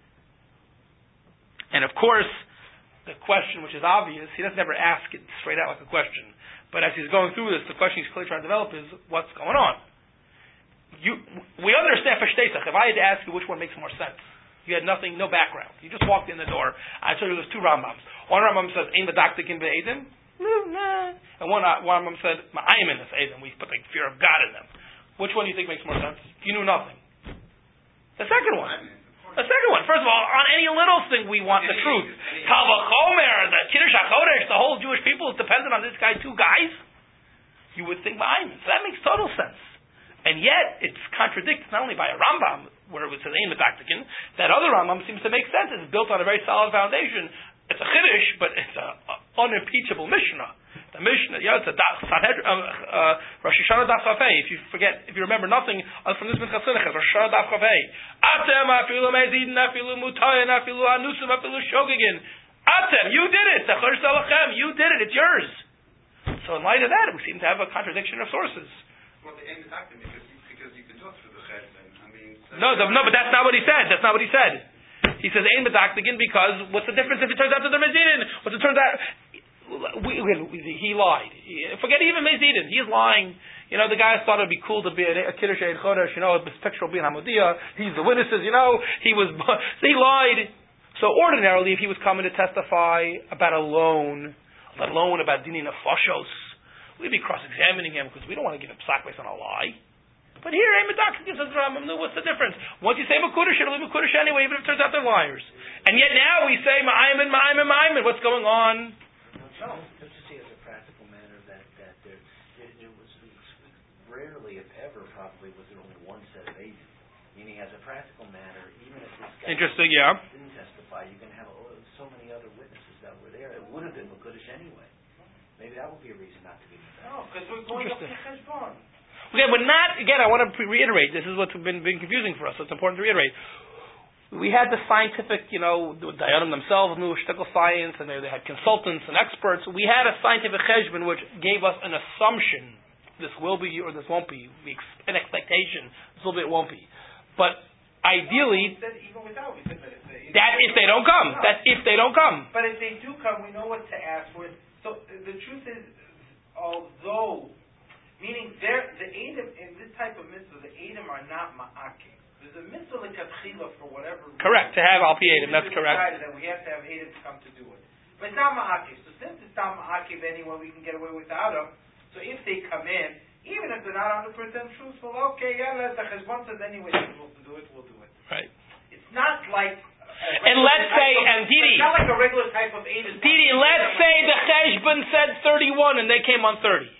Speaker 1: And of course, the question, which is obvious, he doesn't ever ask it straight out like a question, but as he's going through this, the question he's clearly trying to develop is, what's going on? We understand Feshtesach. If I had to ask you which one makes more sense, you had nothing, no background. You just walked in the door. I told you there's two Rambams. One Rambam says, Ein Medaktikin Be'edim. And one Rambam said, Ma'ayim is Edim. We put the fear of God in them. Which one do you think makes more sense? You knew nothing. The second one. The second one. First of all, on any little thing we want the truth. Kal v'chomer, the Kiddush HaChodesh, the whole Jewish people is dependent on this guy, two guys. You would think Ma'ayim. So that makes total sense. And yet, it's contradicted not only by a Rambam, where it was Ein Medaktikin, that other Rambam seems to make sense. It's built on a very solid foundation. It's a Chiddush, but it's an unimpeachable Mishnah. The Mishnah, it's a Rosh Hashanah Daf Chafei. If you remember nothing from this Minchas Chinuch, Rosh Hashanah Daf Chafei. Atem afilu mezidin, afilu mutayin, afilu anusim, afilu shogegin. Atem, you did it. Zechor Salachem, you did it. It's yours. So in light of that, we seem to have a contradiction of sources.
Speaker 3: Well, the Ein Medaktikin, because you can talk through the cheshbon.
Speaker 1: No, but that's not what he said. That's not what he said. He says Ein Medaktikin because what's the difference if it turns out that they're Mezidin? What's it turns out? He lied. Forget even Mezidin. He's lying. The guy thought it'd be cool to be a Kiddush Eid Chodesh. This picture will be in Hamodia. He's the witnesses. He lied. So ordinarily, if he was coming to testify about a loan, let alone about Dini Nefashos, we'd be cross-examining him because we don't want to give him psak based on a lie. But here, Ein Medaktikin says, what's the difference? Once you say Mekudesh, it'll be Mekudesh anyway, even if it turns out they're liars. And yet now we say Ma'ayim. What's going on?
Speaker 2: No, just to see as a practical matter that there was rarely, if ever, probably was there only one set of agents. Meaning, as a practical matter, even if this guy didn't testify, you're going to have so many other witnesses that were there. It would have been Mekudesh anyway. Maybe that would be a reason not to be.
Speaker 4: No, because we're going up to Cheshbon.
Speaker 1: Okay, we're not, again, I want to reiterate, this is what's been confusing for us, so it's important to reiterate. We had the scientific, the Dayanim themselves knew shtickle science, and they had consultants and experts. We had a scientific cheshbon which gave us an assumption, this will be or this won't be, an expectation, this will be, it won't be. But ideally,
Speaker 4: even without, we said
Speaker 1: that if they don't come, that's if they don't come.
Speaker 4: But if they do come, we know what to ask for. So the truth is, although, meaning the Edom, in this type of mitzvah, the Edom are not ma'akim. There's a mitzvah like Katchila for whatever reason.
Speaker 1: Correct, to have Al Pi Edom, that's correct.
Speaker 4: That we have to have Edom to come to do it. But it's not ma'akim. So since it's not ma'akim anyway, we can get away without them. So if they come in, even if they're not 100% truthful, okay, let the Cheshbon says anyway they're supposed to do it, we'll do it.
Speaker 1: Right.
Speaker 4: It's not like...
Speaker 1: And let's say, and Didi...
Speaker 4: It's not like a regular type of Edom.
Speaker 1: Didi, let's say the Cheshbon said 31 and they came on 30.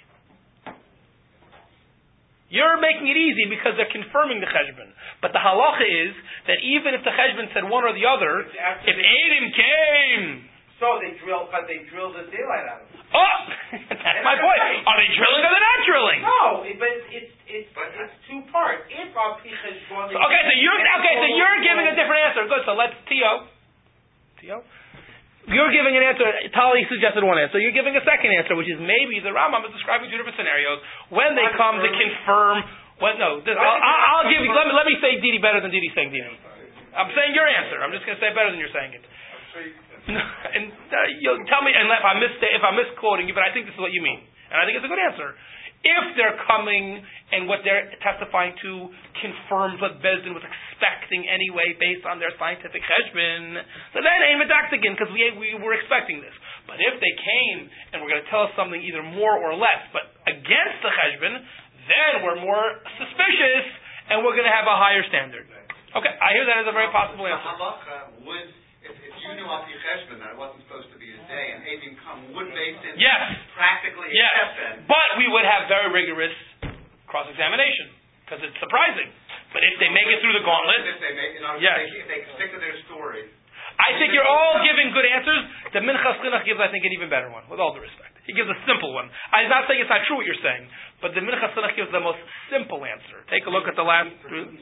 Speaker 1: You're making it easy because they're confirming the Cheshbon. But the halacha is that even if the Cheshbon said one or the other, if Edom came...
Speaker 4: So they drilled the daylight out of it.
Speaker 1: Oh! That's my point. Are they drilling or they're not drilling?
Speaker 4: No, but it's two parts. If Al Pi Cheshbon...
Speaker 1: Okay, so you're giving a different answer. Good, so let's... Tio? You're giving an answer. Tali suggested one answer. You're giving a second answer, which is maybe the Rambam is describing two different scenarios. When they come to confirm... I'll give you... Let me say Didi better than Didi's saying Didi. I'm saying your answer. I'm just going to say it better than you're saying it. And you'll tell me, and if I'm misquoting you, but I think this is what you mean, and I think it's a good answer. If they're coming and what they're testifying to confirms what Bezdin was expecting anyway, based on their scientific cheshbon, so then Ein Medaktikin, because we were expecting this. But if they came and were going to tell us something either more or less, but against the cheshbon, then we're more suspicious and we're going to have a higher standard. Okay, I hear that as a very possible answer.
Speaker 3: Halacha would. If you knew Al Pi Cheshbon that it wasn't supposed to be a day, and Edom come would base it practically accept them.
Speaker 1: But we would have very rigorous cross-examination because it's surprising. But if they make it through the gauntlet,
Speaker 3: if they stick to their story,
Speaker 1: I think you're all giving good answers. The Minchas Chinuch gives, I think, an even better one. With all due respect. He gives a simple one. I'm not saying it's not true what you're saying, but the Minchas Chinuch gives the most simple answer. Take a look at the last.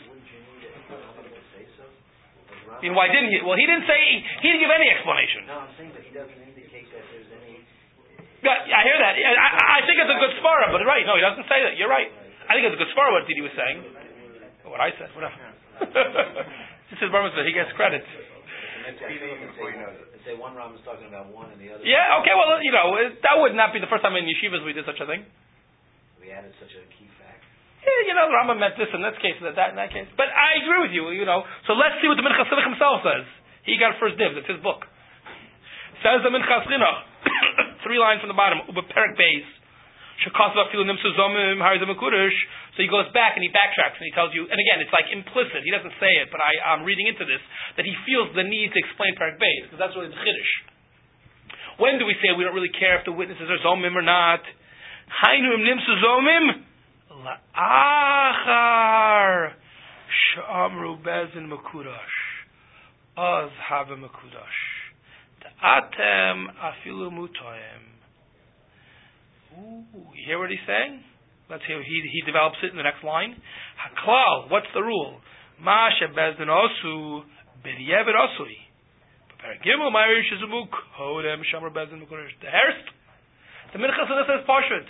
Speaker 1: I mean, why didn't he? Well, he didn't say. He didn't give any explanation.
Speaker 2: No, I'm saying, but he doesn't indicate that there's any.
Speaker 1: Yeah, I hear that. I think it's a good svara, but right. No, he doesn't say that. You're right. I think it's a good svara what Didi was saying. What I said, whatever. This is Bar Mitzvah. He gets credit.
Speaker 2: Say one Ram is talking about one and the other.
Speaker 1: Yeah, okay, well, that would not be the first time in yeshivas we did such a thing.
Speaker 2: We added such a key fact.
Speaker 1: Yeah, the Rambam meant this in this case, that in that case. But I agree with you, So let's see what the Minchas Chinuch himself says. He got first dibs. It's his book. Says the Minchas Chinuch, 3 lines from the bottom, Uba Perek Beis, Shekasva Filu Nimsu Zomim Harizim Akudish. So he goes back and he backtracks and he tells you, and again, it's like implicit. He doesn't say it, but I'm reading into this, that he feels the need to explain Perek Beis, because that's really the Chiddush. When do we say we don't really care if the witnesses are Zomim or not? Hainu Im Nimsu Zomim La'achar Sh'amru Bezin Makudash Az Hava Makudash Ta'atem Afilu Mutayim. You hear what he's saying? Let's hear. He develops it in the next line. Haklal. What's the rule? Masha bezdin osu b'diavad osui. Gimel ma'ir shizumuk hodem shamar bezdin mukurish. The Herst. The Minchas Chinuch says pashut.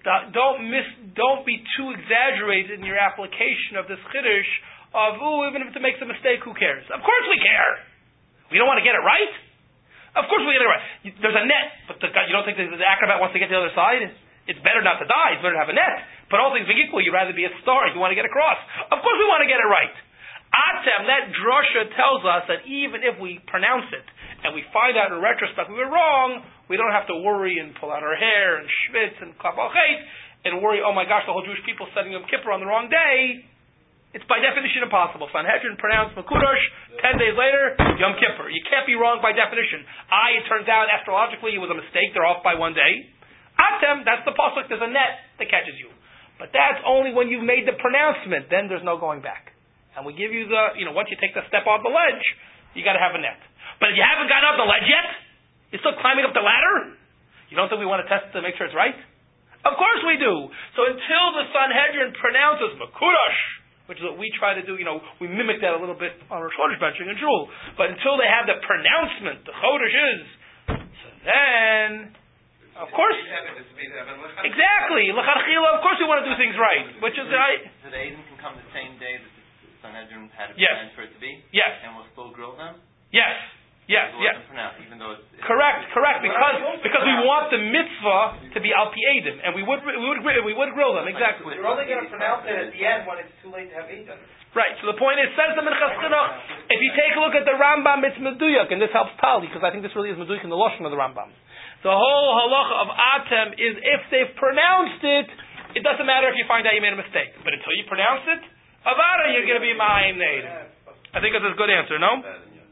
Speaker 1: Don't be too exaggerated in your application of this chiddush of even if it makes a mistake, who cares? Of course we care. We don't want to get it right. Of course we get it right. There's a net, but you don't think the acrobat wants to get to the other side? It's better not to die. It's better to have a net. But all things being equal, you'd rather be a star. You want to get across. Of course we want to get it right. Atem, that drasha tells us that even if we pronounce it and we find out in retrospect we were wrong, we don't have to worry and pull out our hair and schwitz and klap al chait and worry, oh my gosh, the whole Jewish people setting Yom Kippur on the wrong day. It's by definition impossible. Sanhedrin pronounced Makudosh, 10 days later, Yom Kippur. You can't be wrong by definition. It turns out astrologically it was a mistake. They're off by 1 day. Atem, that's the pasuk. There's a net that catches you. But that's only when you've made the pronouncement. Then there's no going back. And we give you once you take the step off the ledge, you got to have a net. But if you haven't gotten up the ledge yet, you're still climbing up the ladder. You don't think we want to test to make sure it's right? Of course we do. So until the Sanhedrin pronounces Makudosh, which is what we try to do, we mimic that a little bit on our Chodesh benching in Shul. But until they have the pronouncement, the Chodesh is, so then, of course, exactly, L'chadchila, of course we want to do things right, which is right.
Speaker 5: So the Aiden can come the same day that the Sanhedrin had it planned for it to be?
Speaker 1: Yes.
Speaker 5: And we'll still grill them?
Speaker 1: Yes. Yes, yes.
Speaker 5: Even though it's
Speaker 1: correct, because we want the mitzvah to be al pi edim, and we would grill them, exactly.
Speaker 4: You're only going to pronounce it at the end when it's too late to have edim.
Speaker 1: Right. So the point is, says the Minchas Chinuch, if you take a look at the Rambam, it's meduyak, and this helps Tali because I think this really is meduyak in the lashon of the Rambam. The whole halacha of Atem is if they've pronounced it, it doesn't matter if you find out you made a mistake, but until you pronounce it, Avada, you're going to be ma'im neid. I think that's a good answer. No.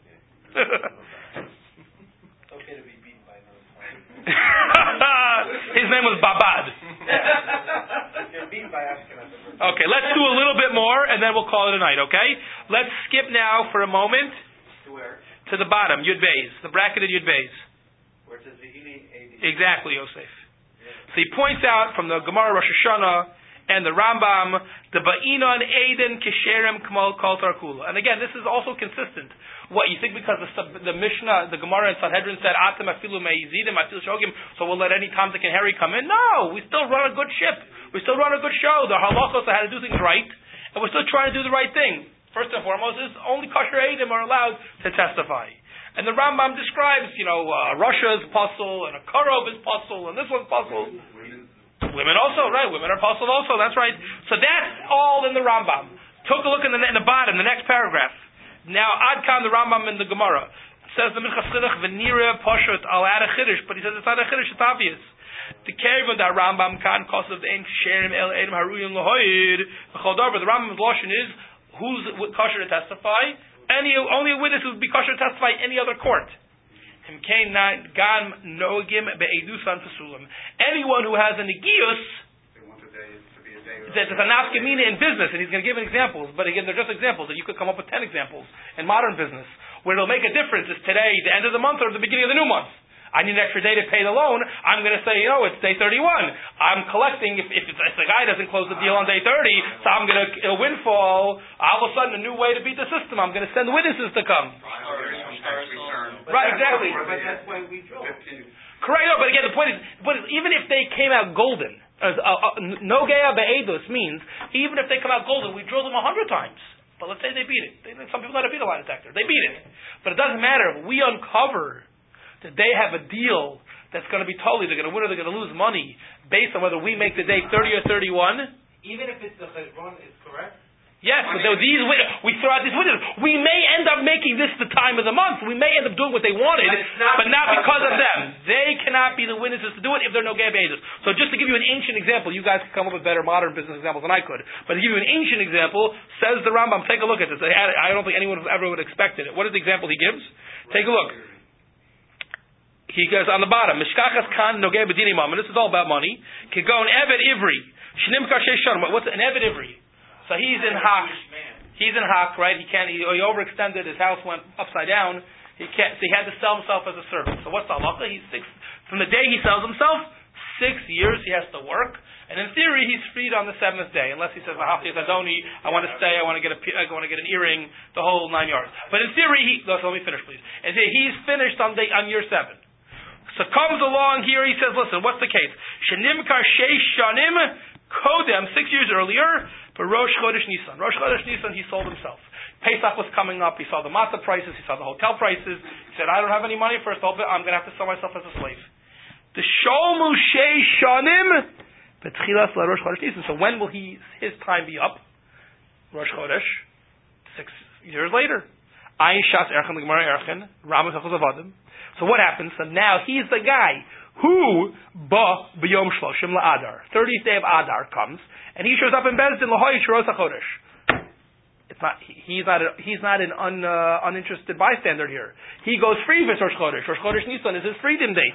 Speaker 4: Okay to be beaten by another time.
Speaker 1: His name was Babad.
Speaker 4: You're beaten by Ashkenaz.
Speaker 1: Okay, let's do a little bit more, and then we'll call it a night, okay? Let's skip now for a moment
Speaker 4: To where?
Speaker 1: to the bottom, Yud Beis, the bracketed Yud Beis.
Speaker 4: Where it says the Ili Adi.
Speaker 1: Exactly, Yosef. So he points out from the Gemara Rosh Hashanah and the Rambam, the Ba'inon Eden Kesherem Kmal Kal Tarkula. And again, this is also consistent. What, you think because the Mishnah, the Gemara and Sanhedrin said, Atem afilu me'izidim, afilu shogim, so we'll let any Tom, Dick, and Harry come in? No! We still run a good ship. We still run a good show. The halachos are how to do things right, and we're still trying to do the right thing. First and foremost is only kosher Eidim are allowed to testify. And the Rambam describes, Russia's puzzle, and a Karov is puzzle, and this one's puzzle. Women also, right? Women are puzzled also, that's right. So that's all in the Rambam. Took a look in the bottom, the next paragraph. Now, Adkan, the Rambam in the Gemara, says the Minchas Chinuch, V'nira Poshut al Ad Chiddush, but he says it's not a Chiddush, it's obvious. The Kervin, the Rambam, Kan, Kosav, the Ein Sherim, El Edom, Haruyin, Lahoyid, the Chodarba, the Rambam's Lashon is, who's kosher to testify? Only a witness who would be kosher to testify in any other court. Anyone who has a negius, there's a nafkamina in business, and he's going to give examples, but again, they're just examples, and you could come up with 10 examples in modern business, where it'll make a difference is today, the end of the month, or the beginning of the new month. I need an extra day to pay the loan, I'm going to say, it's day 31. I'm collecting, if the guy doesn't close the deal on day 30, so I'm going to windfall, all of a sudden a new way to beat the system. I'm going to send witnesses to come. Right, exactly.
Speaker 4: But that's why we draw.
Speaker 1: Correct, but again, the point is, even if they came out golden, no geya be'edus means, even if they come out golden, we drill them 100 times. But let's say they beat it. Some people know how to beat a lie detector. They beat it. But it doesn't matter. If we uncover that they have a deal that's going to be totally, they're going to win or they're going to lose money based on whether we make the date 30 or 31.
Speaker 4: Even if it's the cheshbon is correct?
Speaker 1: Yes, but we throw out these witnesses. We may end up making this the time of the month. We may end up doing what they wanted, but not because of them. They cannot be the witnesses to do it if there are no geya be'edus. So just to give you an ancient example, you guys can come up with better modern business examples than I could. But to give you an ancient example, says the Rambam, take a look at this. I don't think anyone ever would have expected it. What is the example he gives? Take a look. He goes on the bottom, Mishkachas kan nogeh b'dinim ma'am, and this is all about money. Kigon eved ivri, shnimkar sheishon. What's an eved ivri? So he's in Hak. He's in Hak, right? He overextended. His house went upside down. So he had to sell himself as a servant. So what's the halacha? From the day he sells himself, 6 years he has to work. And in theory, he's freed on the 7th day, unless he says, "V'hafti Adoni, I want to stay. I want to get an earring, the whole 9 yards." But in theory, let me finish, please. And he's finished on year 7. So comes along here. He says, "Listen, what's the case? Shenimkar sheish shanim kodem, 6 years earlier." For Rosh Chodesh Nisan. Rosh Chodesh Nisan, he sold himself. Pesach was coming up. He saw the matzah prices. He saw the hotel prices. He said, I don't have any money for a whole bit. I'm going to have to sell myself as a slave. The Sholmu Shei Shanim Betchilas La Rosh Chodesh Nisan. So when will his time be up? Rosh Chodesh. 6 years later. Ayin Shas Erchen L'Gemara Erchen. Ramas Achos Avadim. So what happens? So now he's the guy who ba b'yom shloshim la'adar. 30th day of Adar comes. And he shows up in Bezdin lahoy shiros hachodesh. It's not. He's not an uninterested bystander here. He goes free for Rosh Chodesh. Rosh Chodesh Nisan is his freedom date.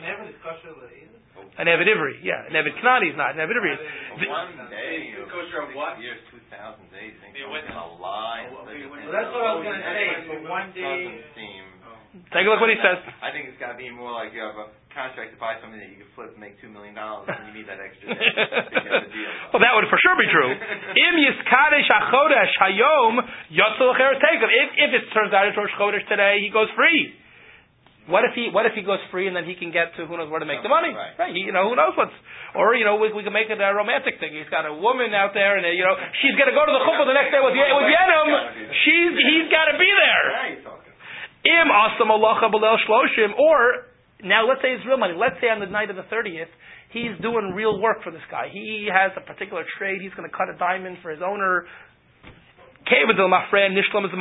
Speaker 1: An Eved Ivri, yeah. An Eved Knani is not. An Eved Ivri is.
Speaker 5: One day, kosher of what? Years 2000 days. Think someone's gonna lie.
Speaker 4: Well, that's what I was going to say. For one day.
Speaker 5: Doesn't seem.
Speaker 1: Take a look what he says.
Speaker 5: I think it's got to be more like you have a contract to buy something that you can flip and make $2 million, and you need that extra day to get the deal.
Speaker 1: Well, that would for sure be true. Im yiskadesh hachodesh hayom yotzol cheretekav. If it turns out it's Rosh Chodesh today, he goes free. What if he goes free and then he can get to who knows where to make the money? Right. Who knows what's. Or, we can make it a romantic thing. He's got a woman out there and, she's going to go to the chuppah the next day with Yenim. He's got to be there. Im asam alacha b'leil shloshim, or now let's say it's real money. Let's say on the night of the 30th, he's doing real work for this guy. He has a particular trade. He's going to cut a diamond for his owner. He gets right. He's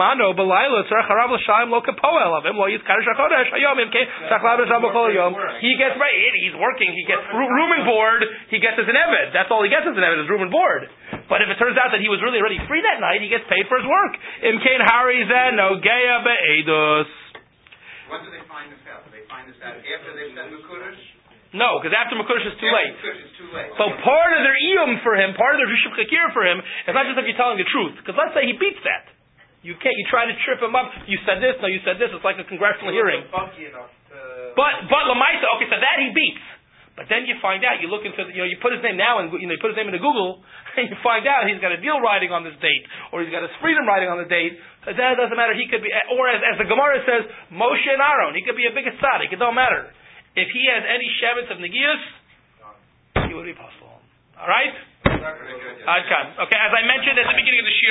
Speaker 1: working. He gets room and board. He gets as an eved. That's all he gets as an eved is room and board. But if it turns out that he was really already free that night, he gets paid for his work. Im kein harizen no geya be'edus.
Speaker 3: When do they find this out? Do they find this out after they've said Mekudesh?
Speaker 1: No, because after Mekudesh is too late.
Speaker 3: Mekudesh is too late.
Speaker 1: So part of their iyum for him, part of their rishuf chakir for him, is not just if you're telling the truth. Because let's say he beats that. You try to trip him up. You said this, no, you said this. It's like a congressional hearing. But Lamaisa, okay, so that he beats. But then you find out, you look into, you put his name now, and you put his name into Google, and you find out he's got a deal riding on this date, or he's got his freedom riding on the date. That doesn't matter. He could be, or as the Gemara says, Moshe and Aaron. He could be a big tzaddik. It don't matter. If he has any shevitz of negius, he would be possible. All right? Okay, as I mentioned at the beginning of the shir.